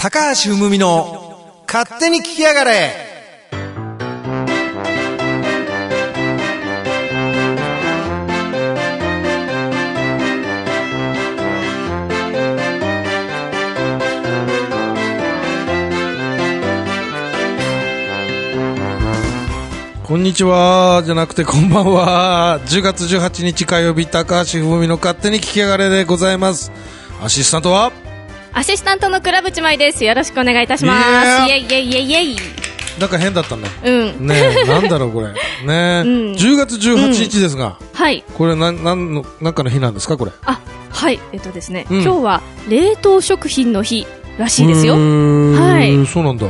高橋文美の勝手に聞きやがれ。こんにちはじゃなくてこんばんは。10月18日火曜日、高橋文美の勝手に聞きやがれでございます。アシスタントはアシスタントの倉渕舞です。よろしくお願いいたします。イエイイエイイエイイエイ。 なんか変だったね。 うん。 ねえ、なんだろうこれ。ねえ、10月18日ですが、 はい。 これなんかの日なんですかこれ。 あ、はい。ですね、今日は冷凍食品の日らしいですよ。はい。 そうなんだ。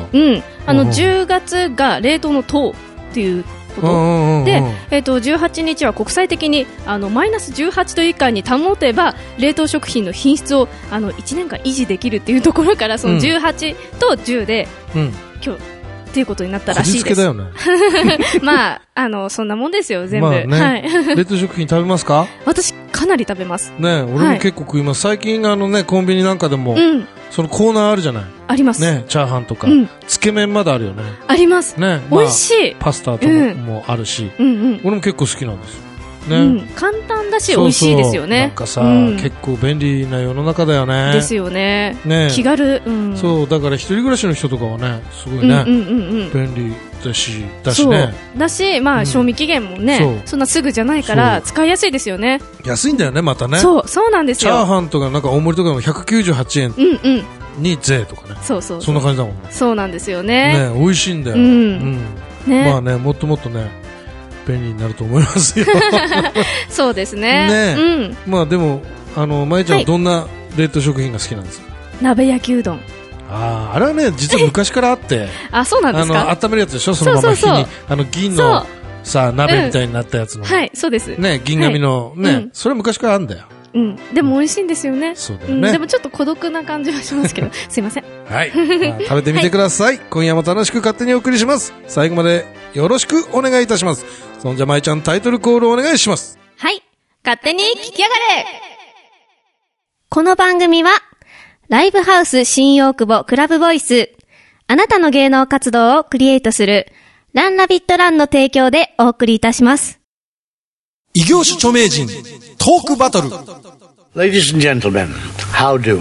10月が冷凍の凍っていうことで、18日は国際的にマイナス18度以下に保てば冷凍食品の品質を1年間維持できるっていうところから、その18と10で、今日っていうことになったらしいです。 こじつけだよね。 まあそんなもんですよ全部。 まあね、はい。冷凍食品食べますか？ 私かなり食べます。 ね、俺も結構食います。最近コンビニなんかでも、そのコーナーあるじゃない。 あります。 ね、チャーハンとか、つけ麺まであるよね。 あります。 ね、 美味しい。 パスタとかもあるし、俺も結構好きなんですよ。ね、 簡単だし美味しいですよね。 なんかさ、結構便利な世の中だよね。 ですよね。気軽。 そうだから一人暮らしの人とかはね、すごいね、便利だしね。 だし、まあ賞味期限もね、そんなすぐじゃないから使いやすいですよね。 安いんだよねまたね。 そうなんですよ。 チャーハンとかなんか大盛りとかも198円に税とかね。そんな感じだもんね。 そうなんですよね。 ね、美味しいんだよ。まあね、もっともっとね。便利になると思いますよ。 そうですね。 まあでもまいちゃんはどんな冷凍食品が好きなんですか？ 鍋焼きうどん。 あれはね実は昔からあって。 あ、そうなんですか？ 温めるやつでしょ、そのまま火に銀のさ鍋みたいになったやつの。 はい、そうです。 ね、銀紙のね、それ昔からあるんだよ。 でも美味しいんですよね。 そうだよね。 でもちょっと孤独な感じはしますけど、すいません。 はい。食べてみてください。今夜も楽しく勝手にお送りします。最後までよろしくお願いいたします。そんじゃまいちゃんタイトルコールお願いします。 はい。勝手に聞きやがれ。この番組はライブハウス新大久保クラブボイス、あなたの芸能活動をクリエイトするランラビットランの提供でお送りいたします。 異業種著名人トークバトル。 Ladies and gentlemen, how do?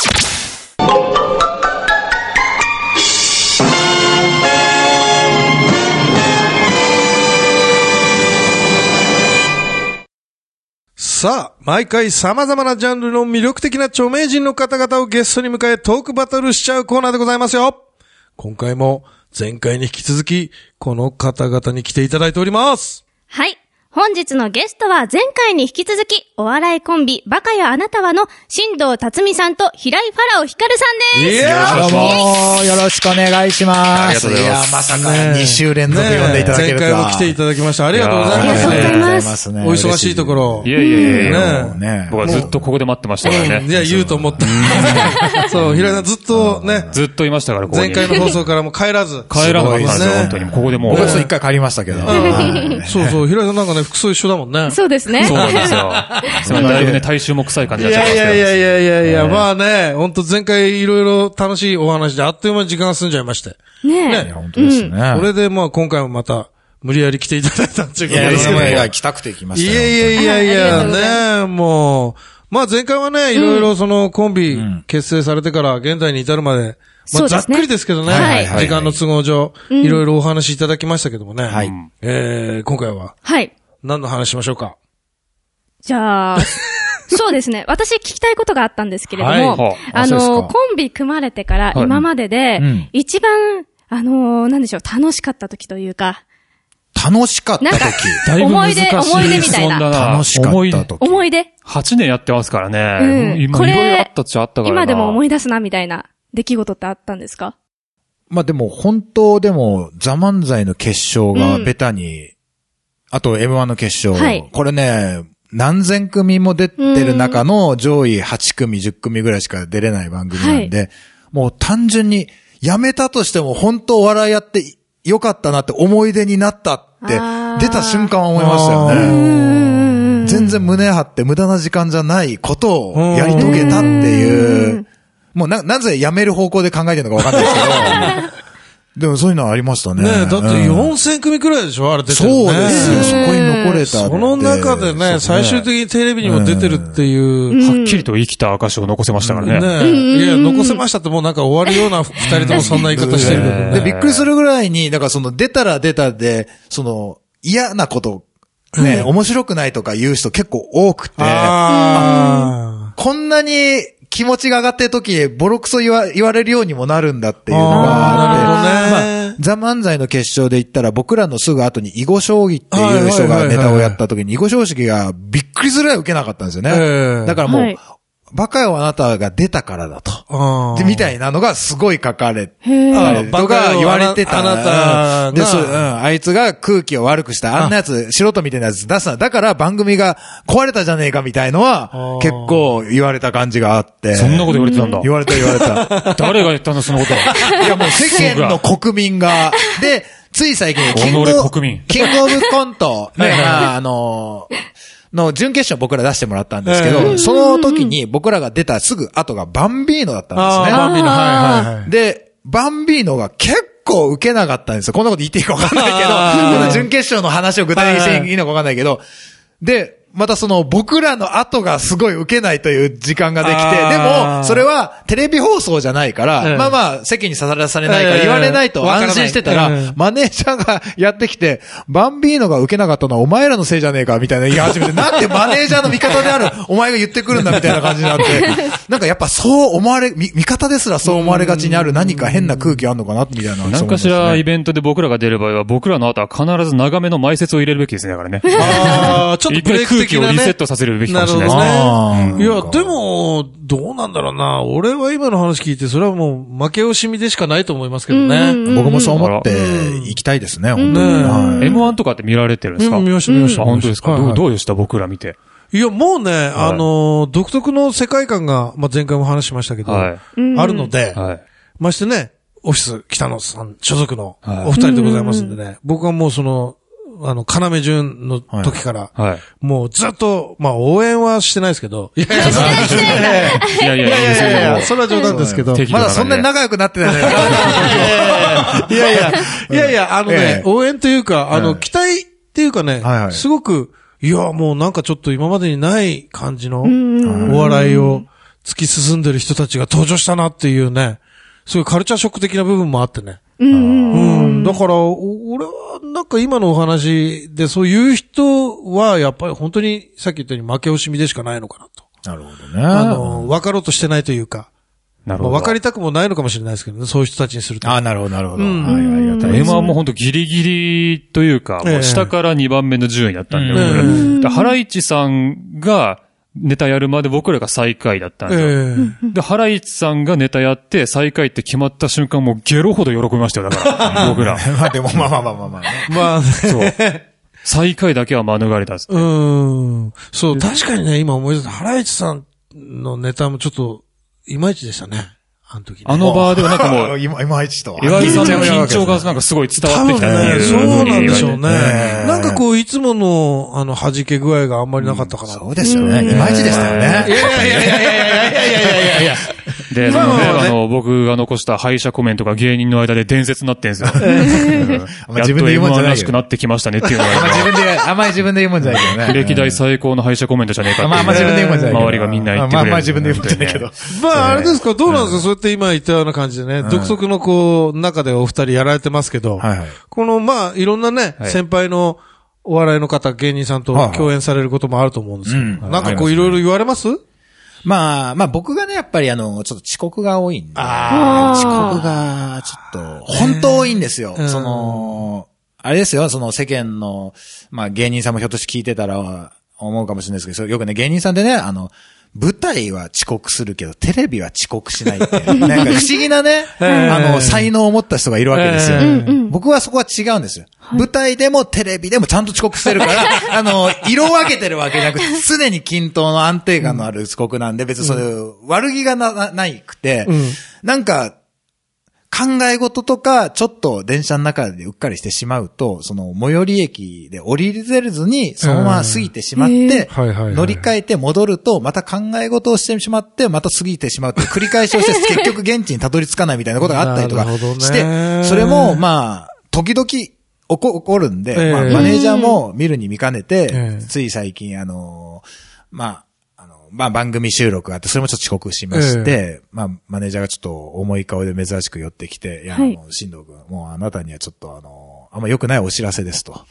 さあ、毎回様々なジャンルの魅力的な著名人の方々をゲストに迎えトークバトルしちゃうコーナーでございますよ。今回も前回に引き続きこの方々に来ていただいております。 はい。本日のゲストは前回に引き続きお笑いコンビバカよあなたはの新藤辰巳さんと平井ファラオ光さんです。 どうもよろしくお願いします。 ありがとうございます。 まさか2週連続呼んでいただけるとは。 前回も来ていただきました。ありがとうございます。 ありがとうございます。 お忙しいところ。 いやね。僕はずっとここで待ってましたからね。 いや、言うと思った。そう、平井さんずっとね。 ずっといましたから、ここに。 前回の放送からも帰らず。 帰らなかったんですよ、本当に。ここでもう。 僕は1回帰りましたけど。 そう、平井さんなんかね、服装一緒だもんね。 そうですね。 そうなんですよ。だいぶね、大衆も臭い感じになっちゃいましたいや、まあね、本当前回いろいろ楽しいお話であっという間に時間が済んじゃいまして。 ね。 本当ですね。 これでまあ今回もまた無理やり来ていただいたんですけど。 いや、来たくて来ましたよ。 いや、ね、もう、まあ前回はね、いろいろそのコンビ結成されてから現在に至るまで、まあざっくりですけどね、時間の都合上、いろいろお話いただきましたけどもね。今回は。 はい。 何の話しましょうか。 じゃあ、そうですね。私聞きたいことがあったんですけれども、コンビ組まれてから今までで、一番、なんでしょう、楽しかった時というか。 楽しかった時。 だいぶ難しい思い出みたいな。 楽しかった時。 思い出。 8年やってますからね。今いろいろあったっちゃあったからな。 今でも思い出すなみたいな出来事ってあったんですか？ まあでも本当でも、ザ・漫才の決勝がベタに、あと M1 の決勝。これね、何千組も出てる中の上位8組、10組ぐらいしか出れない番組なんで、もう単純に辞めたとしても本当お笑いやってよかったなって思い出になったって出た瞬間は思いましたよね。全然胸張って無駄な時間じゃないことをやり遂げたっていうもうなぜ辞める方向で考えてるのかわかんないですけど、でもそういうのはありましたね。 ねだって4000組くらいでしょあれ出てるね。 そうですよ。そこに残れた。 その中でね、最終的にテレビにも出てるっていう。 はっきりと生きた証を残せましたからね。 いや、残せましたってもうなんか終わるような二人ともそんな言い方してるけどね。 で、びっくりするぐらいに、だから出たら出たで、嫌なこと、ね、面白くないとか言う人結構多くて、こんなに気持ちが上がってる時にボロクソ言われるようにもなるんだっていうのがあって、ザ・漫才の決勝で言ったら僕らのすぐ後に囲碁将棋っていう人がネタをやった時に囲碁将棋がびっくりするぐらい受けなかったんですよね。だからもう、バカよあなたが出たからだと。みたいなのがすごい書かれたりとか言われてた。 あなたで、あいつが空気を悪くした。あんなやつ、素人みたいなやつ出すな。だから番組が壊れたじゃねえかみたいのは結構言われた感じがあって。 そんなこと言われてたんだ。 言われた。 誰が言ったんだ、そのことは。 いやもう世間の国民が。で、つい最近、キングオブコント。ね、の準決勝僕ら出してもらったんですけど、その時に僕らが出たすぐ後がバンビーノだったんですね。 バンビーノ、はい。 で、バンビーノが結構受けなかったんですよ。こんなこと言っていいかわかんないけど、この準決勝の話を具体的にしていいのかわかんないけど、で、また僕らの後がすごい受けないという時間ができて、でも、それはテレビ放送じゃないから、まあまあ、席にさらされないから言われないと安心してたら、マネージャーがやってきて、バンビーノが受けなかったのはお前らのせいじゃねえか、みたいな言い始めて、なんでマネージャーの味方であるお前が言ってくるんだ、みたいな感じになって、なんかやっぱそう思われ、味方ですらそう思われがちにある何か変な空気あんのかな、みたいな。 何かしらイベントで僕らが出る場合は、僕らの後は必ず長めの前説を入れるべきですね、だからね。 ちょっとブレイク的なね。 空気をリセットさせるべきかもしれないですね。 いや、でも、どうなんだろうな。俺は今の話聞いて、それはもう負け惜しみでしかないと思いますけどね。 僕もそう思って行きたいですね、本当に。 M1 とかって見られてるんですか？ 見ました。 本当ですか？どうでした僕ら見て。 いや、もうね、独特の世界観が、まあ、前回も話しましたけど、あるので、ましてね、オフィス北野さん所属のお二人でございますんでね、僕はもう要潤の時から、もうずっと、まあ応援はしてないですけど、いや、それは冗談ですけど、 まだそんなに仲良くなってないね。 いや、応援というか、期待っていうかね、すごく、いや、もうなんかちょっと今までにない感じのお笑いを突き進んでる人たちが登場したなっていうね、そういうカルチャーショック的な部分もあってね。だから、俺はなんか今のお話でそういう人はやっぱり本当にさっき言ったように負け惜しみでしかないのかなと。 なるほどね。 分かろうとしてないというか。 なるほど。 分かりたくもないのかもしれないですけどね、そういう人たちにすると。 なるほど。 M1 も本当ギリギリというか、もう下から2番目の順位だったんで、ハライチさんが、ネタやるまで僕らが最下位だったんですよ。で、ハライチさんがネタやって最下位って決まった瞬間もうゲロほど喜びましたよ、だから。僕ら。 まあでもまあ。 そう。最下位だけは免れたんですね。 そう、確かにね、今思い出した。ハライチさんのネタもちょっと、いまいちでしたね。あの時ね。 あの場ではなんかもう、 いまいちと。 岩井さんの緊張がなんかすごい伝わってきたっていう。 そうなんでしょうね。なんかこう、いつもの、弾け具合があんまりなかったかな。 そうですよね。いまいちでしたよね。 いや。 で、僕が残した敗者コメントが芸人の間で伝説になってんですよ。 自分で言うもんじゃない。 らしくなってきましたねっていうのが。 あんまり自分で言うもんじゃないけどね。 歴代最高の敗者コメントじゃねえかって。 まあ自分で言うもんじゃないけど。 周りがみんな言ってくれる。 まあ自分で言うもんじゃないけど。 まああれですか、どうなんですか、そうやって今言ったような感じでね、独特のこう、中でお二人やられてますけど、このまあいろんなね、先輩のお笑いの方、芸人さんと共演されることもあると思うんですけど、なんかこういろいろ言われます？ まあ僕がね、やっぱりちょっと遅刻が多いんで、遅刻がちょっと、本当多いんですよ。あれですよ、世間の、まあ芸人さんもひょっとして聞いてたら思うかもしれないですけど、よくね、芸人さんでね、舞台は遅刻するけど、テレビは遅刻しないって。なんか不思議なね、才能を持った人がいるわけですよ。僕はそこは違うんですよ。舞台でもテレビでもちゃんと遅刻してるから、色分けてるわけじゃなくて、常に均等の安定感のある遅刻なんで、別にそういう悪気がないくて、なんか、 考え事とか、ちょっと電車の中でうっかりしてしまうと、その最寄り駅で降りれずに、そのまま過ぎてしまって、乗り換えて戻ると、また考え事をしてしまって、また過ぎてしまうって繰り返しをして、結局現地にたどり着かないみたいなことがあったりとかして、それも、まあ、時々起こるんで、まあ、マネージャーも見るに見かねて、つい最近まあ番組収録があって、それもちょっと遅刻しまして、まあマネージャーがちょっと重い顔で珍しく寄ってきて、いや、新藤君、もうあなたにはちょっとあんま良くないお知らせですと。はい。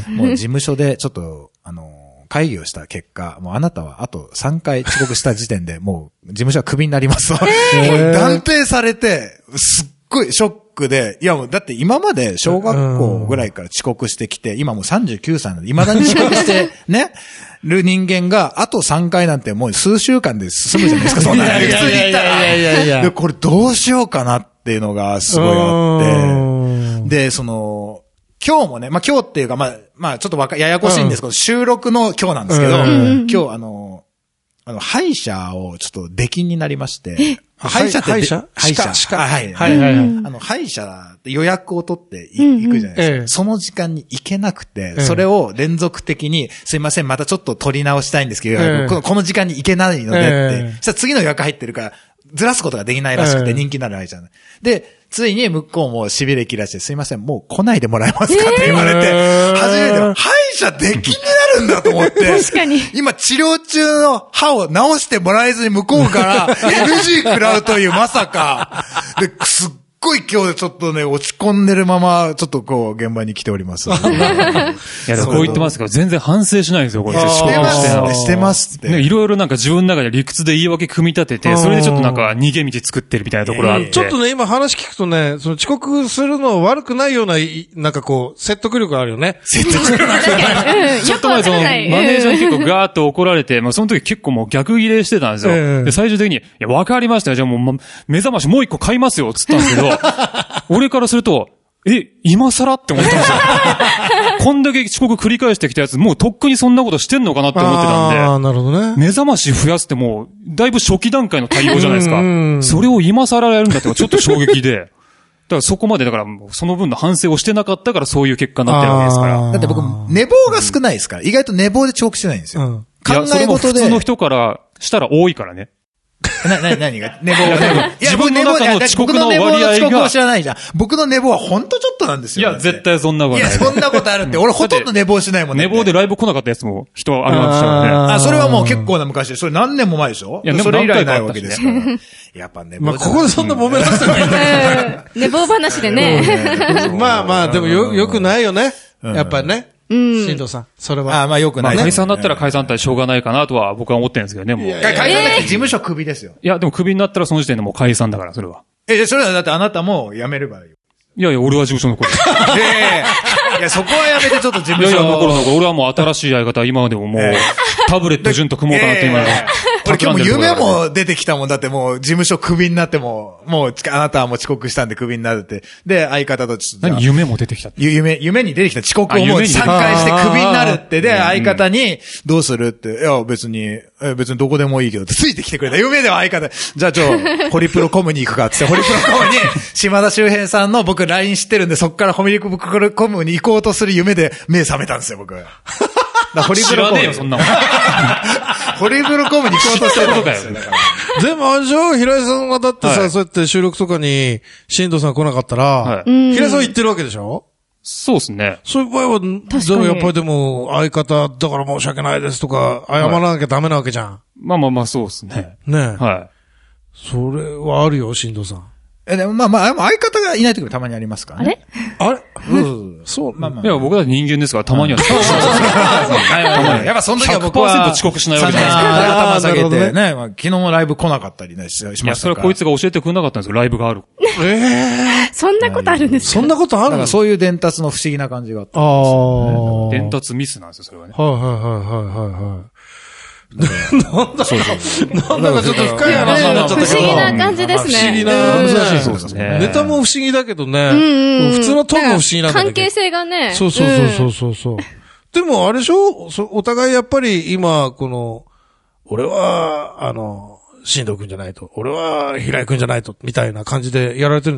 もう事務所でちょっと、会議をした結果、もうあなたはあと3回遅刻した時点でもう事務所はクビになりますと。断定されて、すっごいショックで、いやもうだって今まで小学校ぐらいから遅刻してきて、今もう39歳なので、未だに遅刻してね、る人間が、あと3回なんてもう数週間で進むじゃないですか、そんな。普通に言ったら。で、これどうしようかなっていうのがすごいあって、で、今日もね、まあ、今日っていうか、まあ、ちょっとややこしいんですけど、収録の今日なんですけど、今日歯医者をちょっと出禁になりまして、歯医者って、歯医者はい。歯医者って予約を取って行くじゃないですか。その時間に行けなくて、それを連続的に、すいません、またちょっと取り直したいんですけど、この時間に行けないのでって、そしたら次の予約入ってるから、ずらすことができないらしくて人気になる歯医者で、ついに向こうも痺れ切らして、すいません、もう来ないでもらえますかって言われて、初めて歯医者出禁になるんだと思って、 確かに。 今治療中の歯を直してもらえずに向こうから NG 食らうというまさか。で、すっごい今日ちょっとね、落ち込んでるまま、ちょっとこう、現場に来ております。いや、でもこう言ってますけど、全然反省しないんですよ、これ。 してますって。 いろいろなんか自分の中で理屈で言い訳組み立てて、それでちょっとなんか逃げ道作ってるみたいなところあって。 ちょっとね、今話聞くとね、その遅刻するの悪くないような、なんかこう、説得力あるよね。 説得力ある。 ちょっと前マネージャーに結構ガーッと怒られて、まあその時結構もう逆ギレしてたんですよ。で、最終的に、いや、わかりましたよ。じゃあもう、目覚ましもう一個買いますよ、つったんですけど、俺からすると、今更って思ったんですよ。こんだけ遅刻繰り返してきたやつ、もうとっくにそんなことしてんのかなって思ってたんで。 ああ、なるほどね。 目覚まし増やすってもう、だいぶ初期段階の対応じゃないですか。それを今更やるんだってちょっと衝撃で。だからそこまで、だからその分の反省をしてなかったからそういう結果になってるわけですから。 だって僕、寝坊が少ないですから。意外と寝坊で遅刻してないんですよ。考え事で。 それも普通の人からしたら多いからね。 何が寝坊自分の中の遅刻の割合が。僕の寝坊の遅刻を知らないじゃん。僕の寝坊はほんとちょっとなんですよ。 いや、絶対そんなことない。 いや、そんなことあるって。俺ほとんど寝坊しないもんね。 寝坊でライブ来なかったやつも人ありましたよね。 それはもう結構な昔で、それ何年も前でしょ？いや、それ以来ないわけですから。やっぱ寝坊。 まあ、ここでそんな揉めなくてもいいんだけど。 寝坊話でね。 まあまあ、でもよくないよね。やっぱりね。新藤さん、それは。 まあよくない。 解散だったら解散ったらしょうがないかなとは僕は思ってるんですけどね、もう。 解散だって事務所クビですよ。 いや、でもクビになったらその時点でもう解散だから、それは。 それはだってあなたも辞めればいい。 いやいや、俺は事務所残る。 いや、そこはやめてちょっと事務所。 いやいや、残る。俺はもう新しい相方、今までももう、タブレット順と組もうかなって今。 俺今日も夢も出てきたもんだってもう事務所クビになってもうあなたはもう遅刻したんでクビになるって。で、相方とちょっと。 何夢も出てきた夢に出てきた遅刻をもう3回してクビになるって。で、相方にどうするって。いや、別にどこでもいいけどってついてきてくれた。夢では相方。じゃあホリプロコムに行くかってホリプロコムに島田秀平さんの僕 LINE 知ってるんでそっからホリプロコムに行こうとする夢で目覚めたんですよ、僕。ホリプロコム。知らねえよ、そんなもん。ホリプロコムに行こうとしてることかよ。 でもあれでしょ、平井さんがだってさ、そうやって収録とかに、新藤さん来なかったら、平井さん行ってるわけでしょ？ そうですね。 そういう場合は、でもやっぱりでも、相方だから申し訳ないですとか、謝らなきゃダメなわけじゃん。 まあ、そうですね。 ねえ。 はい。 それはあるよ、新藤さん。 でもまあ、相方がいない時もたまにありますからね。 あれそう、 まあ。いや、僕は人間ですから、たまには。 やっぱその時は僕は 100% 遅刻しないわけじゃないですか。頭下げてね。昨日もライブ来なかったりね、しましたから。いや、 それはこいつが教えてくれなかったんですよ、ライブがある。 そんなことあるんですか？ そんなことあるの？ だからそういう伝達の不思議な感じがあった。 伝達ミスなんですよ、それはね。 はい。なんだかちょっと深い話になっちゃったけど。 不思議な感じですね。 不思議な。 難しいそうですね。 ネタも不思議だけどね。普通のトークも不思議なんだけど。 関係性がね。 そう。でもあれでしょ？お互いやっぱり今、俺は、新藤くんじゃないと。俺は平井くんじゃないと。みたいな感じでやられてるんでしょ？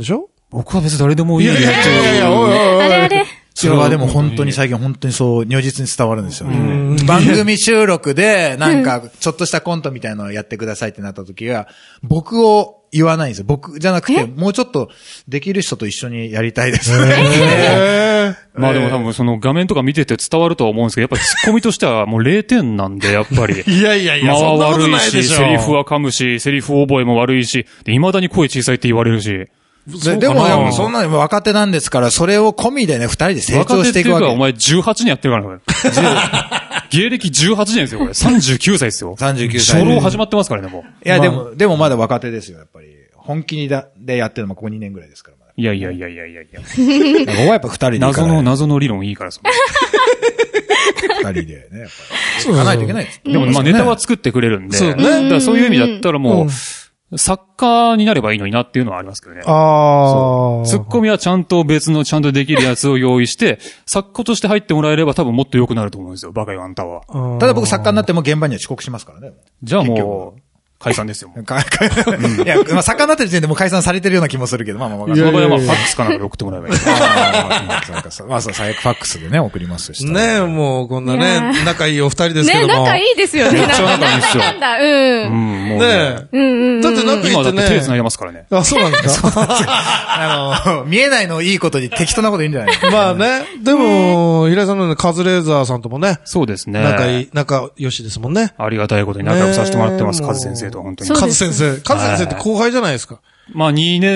僕は別に誰でもいいやっていう。 あれあれ。 それはでも本当に最近本当にそう如実に伝わるんですよね。番組収録でなんかちょっとしたコントみたいなのをやってくださいってなった時は、僕を言わないんですよ。僕じゃなくて、もうちょっとできる人と一緒にやりたいです。 まあでも多分その画面とか見てて伝わるとは思うんですけど、やっぱりツッコミとしてはもう0点なんで、やっぱり。 いやいやいや、 間はそんなこと悪いないでしょ。 し、セリフは噛むし、セリフ覚えも悪いし、で、未だに声小さいって言われるし。 でも、そんなの若手なんですから、それを込みでね、二人で成長していくわけ。 若手っていうか、お前18年やってるからね、芸歴18年ですよ、これ。39歳ですよ。 39歳。 初老始まってますからね、もう。 いや、でもまだ若手ですよ、やっぱり。本気でやってるのもここ2年ぐらいですから。 いや。僕はやっぱ二人で。 謎の理論いいから、その。 二人でね、やっぱり。行かないといけないです。 でも、まあネタは作ってくれるんで。そうね。だからそういう意味だったらもう、作家になればいいのになっていうのはありますけどね。ツッコミはちゃんとできるやつを用意して、作家として入ってもらえれば多分もっと良くなると思うんですよ、バカよあんたは。 ただ僕作家になっても現場には遅刻しますからね。 じゃあもう、解散ですよ。 いや、まあ、作家になってる時点でもう解散されてるような気もするけど、まあ。その場合はまあ、ファックスかなんかで送ってもらえばいい。 まあ、最悪ファックスでね、送りますし。 ねえ、もう、こんなね、仲いいお二人ですけども。 ね仲いいですよね。 めっちゃ仲いいですよ。 なんだ、 ねえ。だって仲いいってね。 今だって手繋いでますからね。 あ、そうなんですか見えないのいいことに適当なこといいんじゃないまあね。でも、平井さんのね、カズレーザーさんともね。 そうですね。 仲良しですもんね。 ありがたいことに仲良くさせてもらってます、カズ先生と本当に。 カズ先生って後輩じゃないですか。 まあ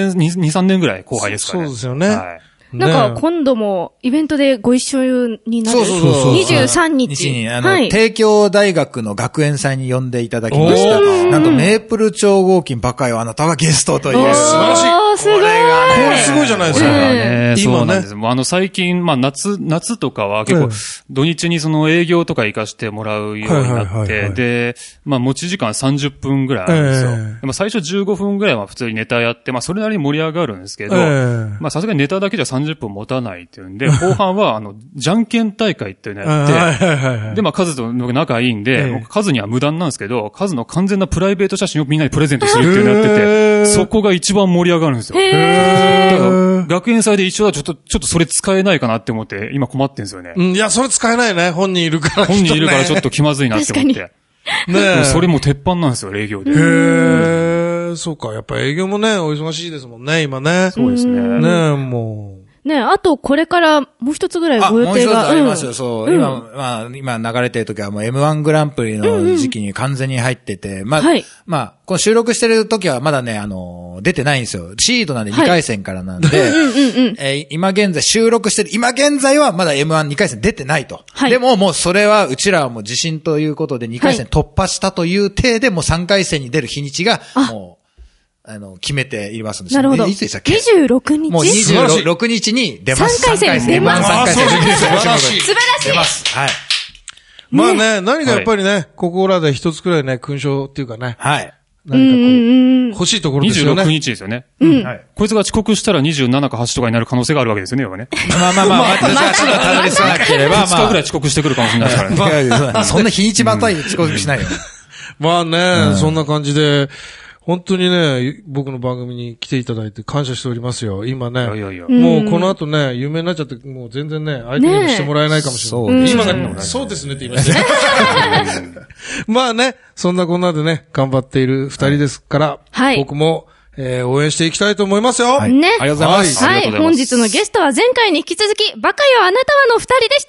2、3年ぐらい後輩ですからね。 そうですよね。 なんか今度もイベントでご一緒になる。 そう。 23日に、帝京大学の学園祭に呼んでいただきました。なんとメープル超合金バカよあなたがゲストという。 素晴らしい。 すごい。これすごいじゃないですか。 そうなんです。最近、まあ夏とかは結構土日にその営業とか行かしてもらうようになって、で、まあ持ち時間30分ぐらいあるんですよ。まあ最初15分ぐらいは普通にネタやって、まあそれなりに盛り上がるんですけど、まあさすがにネタだけじゃ30分持たないっていうんで、後半はじゃんけん大会っていうのやって、で、まあカズと仲いいんで、僕カズには無断なんですけど、カズの完全なプライベート写真をみんなにプレゼントするっていうのやってて、そこが一番盛り上がるんですよ。だから学園祭で一緒だとちょっとそれ使えないかなって思って、今困ってんですよね。 いや、それ使えないね。本人いるから。 本人いるからちょっと気まずいなって思って。ねそれも鉄板なんですよ、営業で。 そうか。やっぱ営業もね、お忙しいですもんね、今ね。 そうですね。 ねもう。 ねあとこれからもう一つぐらいご予定が。 もう一つありますよ、そう。今流れてる時はもう M1 グランプリの時期に完全に入ってて、まあ、この収録してる時はまだね、出てないんですよ。シードなんで2回戦からなんで、今現在はまだ M1 2回戦出てないと。でももうそれは、うちらはもう自信ということで2回戦突破したという体でもう3回戦に出る日にちが、もう、決めていますんで。 なるほど。 いつでしたっけ ?26 日。 もう26日に出ます。 3回戦出ます。 3回戦。 素晴らしい。 出ます。はい。 まあね、何かやっぱりね、ここらで一つくらいね、勲章っていうかね。 はい。 何かこう、欲しいところですよね。 26日ですよね。 はい。 こいつが遅刻したら27か8とかになる可能性があるわけですよね、要はね。 まあ、私がたどり着かなければ、 2日ぐらい遅刻してくるかもしれないですからね。 そんな日にちまたいで遅刻しないよ。 まあね、そんな感じで、本当にね、僕の番組に来ていただいて感謝しておりますよ。今ね。もうこの後ね、有名になっちゃって、もう全然ね、相手にしてもらえないかもしれない。今が、そうですねって言いました。まあね、そんなこんなでね、頑張っている二人ですから、僕も、応援していきたいと思いますよ。 ね。 ありがとうございます。 はい。本日のゲストは前回に引き続き、バカよあなたはの二人でした。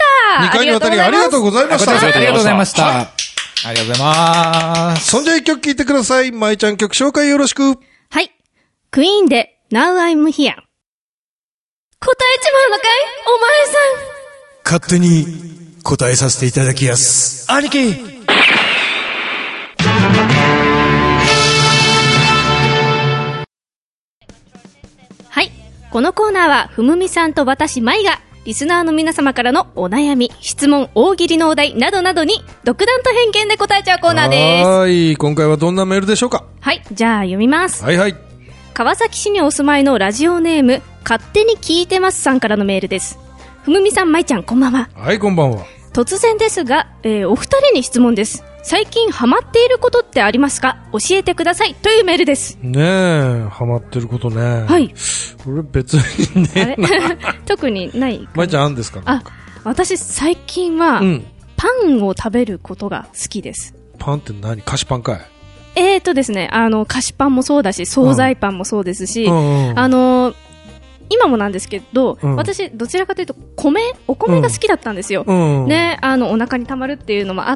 2回にわたりありがとうございました。 ありがとうございました。ありがとうございます。 そんじゃ一曲聴いてください。まいちゃん曲紹介よろしく。 はい。クイーンで Now I'm Here。答えちまうのかいお前さん。 勝手に答えさせていただきやす。兄貴はい。このコーナーは、ふむみさんと私、まいが、リスナーの皆様からのお悩み、質問、大喜利のお題などなどに独断と偏見で答えちゃうコーナーです。 はい。今回はどんなメールでしょうか？ はい。じゃあ読みます。 はいはい。 川崎市にお住まいのラジオネーム、勝手に聞いてますさんからのメールです。ふむみさん、まいちゃん、こんばんは。 はい、こんばんは。 突然ですが、お二人に質問です。 最近ハマっていることってありますか？教えてくださいというメールです。 ねえ、ハマってることね。 はい。 俺別にね。 特にない。 まいちゃんあんですか？ 私最近は、パンを食べることが好きです。 パンって何？菓子パンかい？ ですね、菓子パンもそうだし、惣菜パンもそうですし、今もなんですけど、私、どちらかというと、お米が好きだったんですよ。ね、お腹に溜まるっていうのもあって、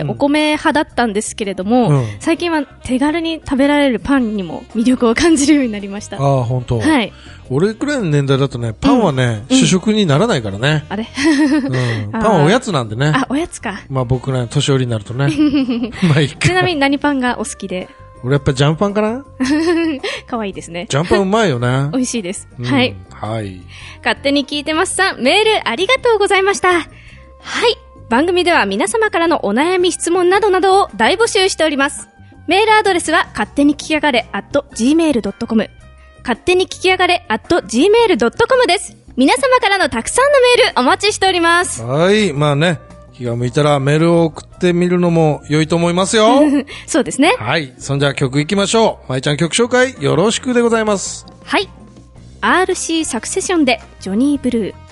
お米派だったんですけれども、最近は手軽に食べられるパンにも魅力を感じるようになりました。 ああ、本当。 はい。 俺くらいの年代だとね、パンはね、主食にならないからね。 あれパンはおやつなんでね。 あ、おやつか。 まあ僕ら年寄りになるとね。まあいいか。 ちなみに何パンがお好きで？ 俺やっぱジャンパンかな。 かわいいですね。 ジャンパンうまいよね。 美味しいです。はい。 はい。 勝手に聞いてますさん、メールありがとうございました。はい。番組では皆様からのお悩み質問などなどを大募集しております。メールアドレスは勝手に聞きやがれ@gmail.com。勝手に聞きやがれ@gmail.com です。皆様からのたくさんのメールお待ちしております。 はい。まあね。気が向いたらメールを送ってみるのも良いと思いますよ。 そうですね。 はい。そんじゃ曲行きましょう。まいちゃん曲紹介よろしくでございます。 はい。RC サクセションでジョニーブルー。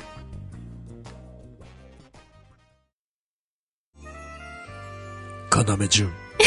要潤。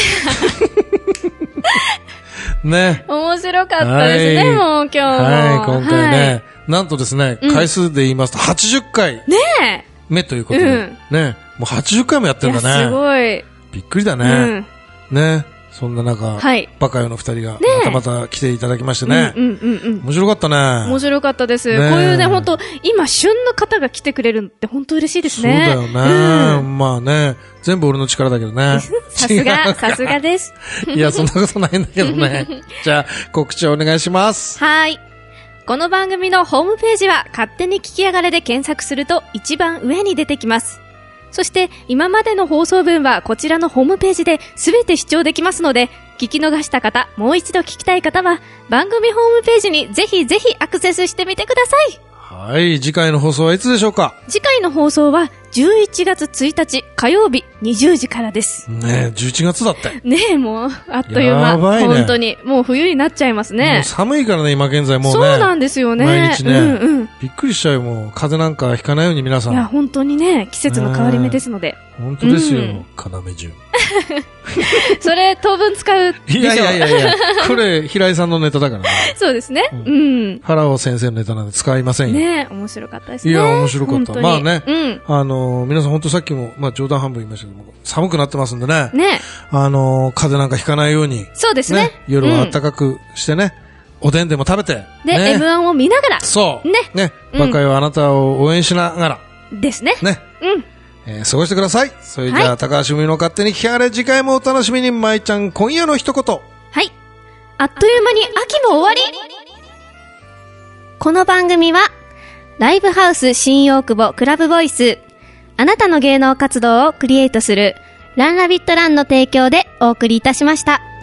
ね。 面白かったですね、もう今日も。 はい、今回ね。なんとですね、回数で言いますと80回。 ねえ。 目ということで。ね。もう80回もやってるんだね。 すごい。 びっくりだね。ね。そんな中、バカよの二人がまた来ていただきましてね。面白かったね。 面白かったです。こういうね、本当今旬の方が来てくれるのって本当嬉しいですね。 そうだよね。まあね、全部俺の力だけどね。 さすがです。 いや、そんなことないんだけどね。じゃあ、告知お願いします。 はい。この番組のホームページは勝手に聞きやがれで検索すると一番上に出てきます。そして今までの放送分はこちらのホームページで全て視聴できますので、聞き逃した方、もう一度聞きたい方は番組ホームページにぜひぜひアクセスしてみてください。 はい、次回の放送はいつでしょうか？ 次回の放送は11月1日火曜日20時からです。 ねえ、11月だって。 ねえ、もう、あっという間。やばいね。本当に。もう冬になっちゃいますね。 もう寒いからね、今現在もうね。 そうなんですよね。 毎日ね。びっくりしちゃうよ、もう。風邪なんかひかないように皆さん。 いや、本当にね、季節の変わり目ですので。 本当ですよ、要潤。 それ、当分使うでしょ。 いや。これ、平井さんのネタだからね。 そうですね。 原尾先生のネタなんで使いませんよ。 ねえ、面白かったですね。 いや、面白かった。まあね、皆さん本当さっきも、まあ冗談半分言いましたけども、寒くなってますんでね。 ね風邪なんかひかないように。 そうですね。 夜は暖かくしてね。おでんでも食べて。 で、M1 を見ながら。 そう。 ね。 バカよあなたを応援しながら。 ですね。 ね。過ごしてください。それじゃあ、高橋美の勝手に聞きやがれ、次回もお楽しみに。まいちゃん、今夜の一言。 はい。あっという間に秋も終わり。この番組は、ライブハウス新大久保クラブボイス、あなたの芸能活動をクリエイトする、ランラビットランの提供でお送りいたしました。